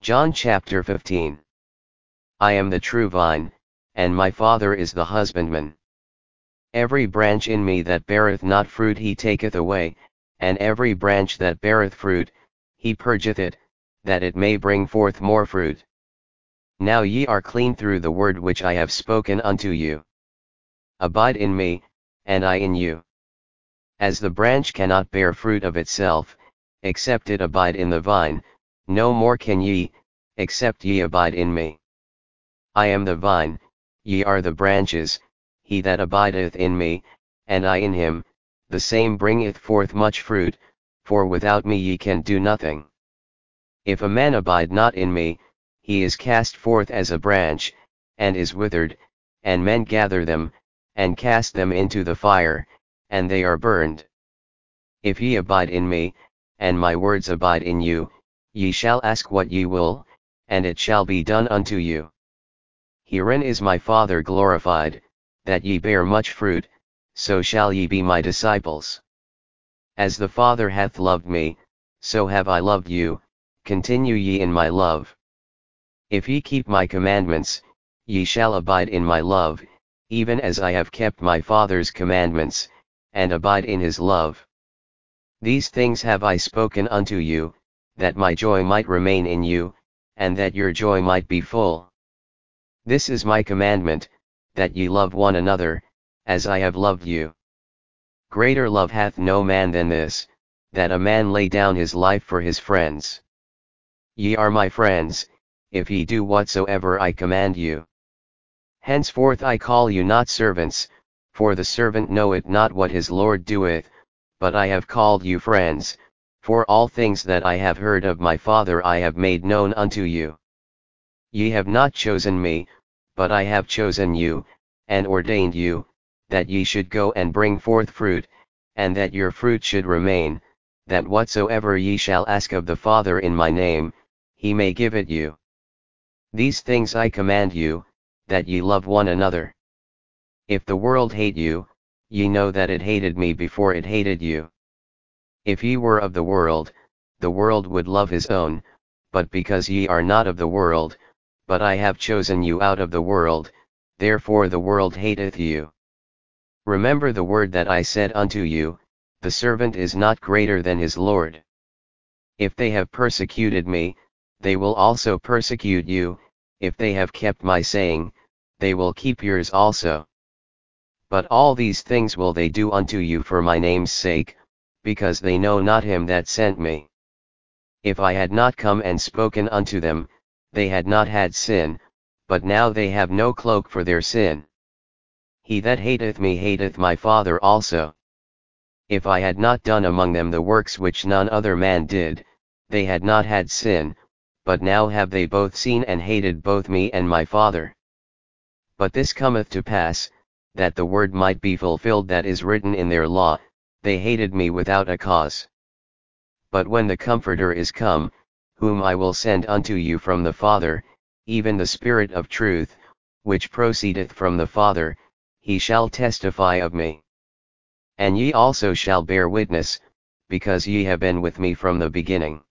John chapter 15. I am the true vine, and my Father is the husbandman. Every branch in me that beareth not fruit he taketh away, and every branch that beareth fruit, he purgeth it, that it may bring forth more fruit. Now ye are clean through the word which I have spoken unto you. Abide in me, and I in you. As the branch cannot bear fruit of itself, except it abide in the vine, no more can ye, except ye abide in me. I am the vine, ye are the branches. He that abideth in me, and I in him, the same bringeth forth much fruit, for without me ye can do nothing. If a man abide not in me, he is cast forth as a branch, and is withered, and men gather them, and cast them into the fire, and they are burned. If ye abide in me, and my words abide in you, ye shall ask what ye will, and it shall be done unto you. Herein is my Father glorified, that ye bear much fruit, so shall ye be my disciples. As the Father hath loved me, so have I loved you, continue ye in my love. If ye keep my commandments, ye shall abide in my love, even as I have kept my Father's commandments, and abide in his love. These things have I spoken unto you, that my joy might remain in you, and that your joy might be full. This is my commandment, that ye love one another, as I have loved you. Greater love hath no man than this, that a man lay down his life for his friends. Ye are my friends, if ye do whatsoever I command you. Henceforth I call you not servants, for the servant knoweth not what his Lord doeth, but I have called you friends, for all things that I have heard of my Father I have made known unto you. Ye have not chosen me, but I have chosen you, and ordained you, that ye should go and bring forth fruit, and that your fruit should remain, that whatsoever ye shall ask of the Father in my name, he may give it you. These things I command you, that ye love one another. If the world hate you, ye know that it hated me before it hated you. If ye were of the world would love his own, but because ye are not of the world, but I have chosen you out of the world, therefore the world hateth you. Remember the word that I said unto you, the servant is not greater than his Lord. If they have persecuted me, they will also persecute you. If they have kept my saying, they will keep yours also. But all these things will they do unto you for my name's sake, because they know not him that sent me. If I had not come and spoken unto them, they had not had sin, but now they have no cloak for their sin. He that hateth me hateth my Father also. If I had not done among them the works which none other man did, they had not had sin, but now have they both seen and hated both me and my Father. But this cometh to pass, that the word might be fulfilled that is written in their law, they hated me without a cause. But when the Comforter is come, whom I will send unto you from the Father, even the Spirit of truth, which proceedeth from the Father, he shall testify of me. And ye also shall bear witness, because ye have been with me from the beginning.